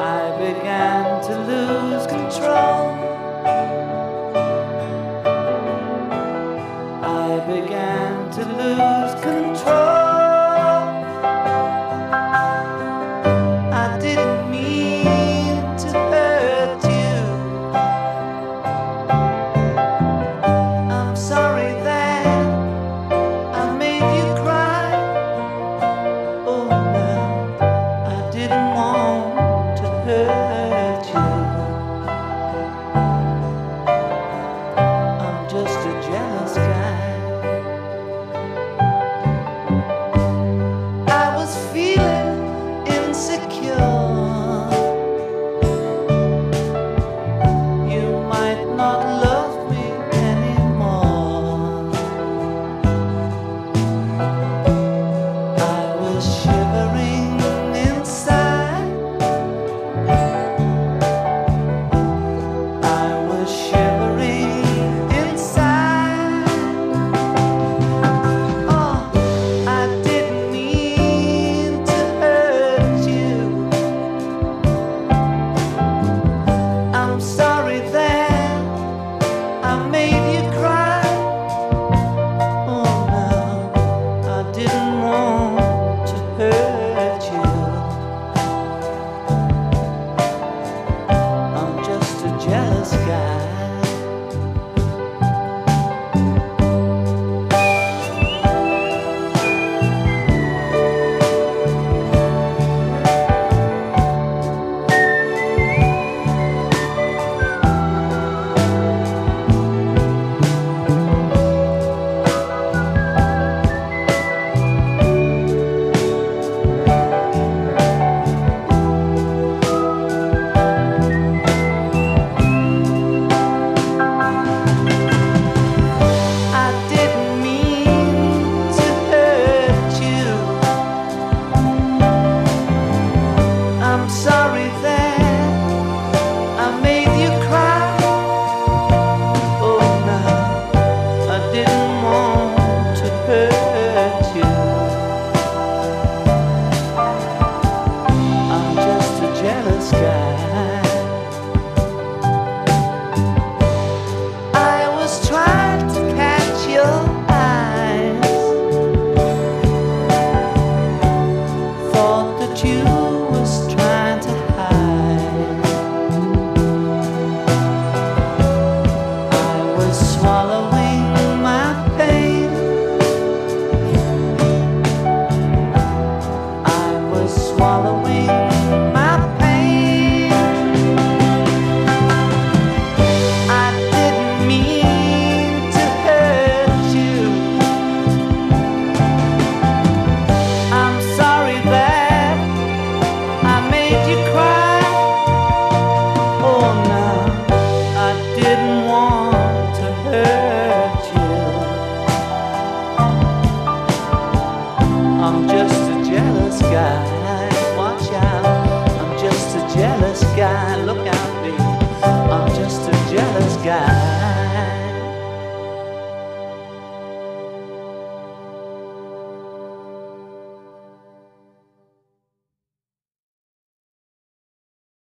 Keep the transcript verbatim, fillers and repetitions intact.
I began to lose control. I began to lose control. I didn't mean to hurt you. I'm sorry that I made you cry. Oh no, I didn't want to hurt you. I'm just a jealous guy. I was feeling insecure. You might not love me anymore. I was shivering inside. I was shivering inside. Oh, I didn't mean to hurt you. I'm sorry that I made you cry. Oh no, I didn't want to hurt you. I'm just a jealous guy. I didn't mean to hurt you. I'm sorry that I made you cry. Oh no, I didn't want to hurt you. I'm just a jealous guy.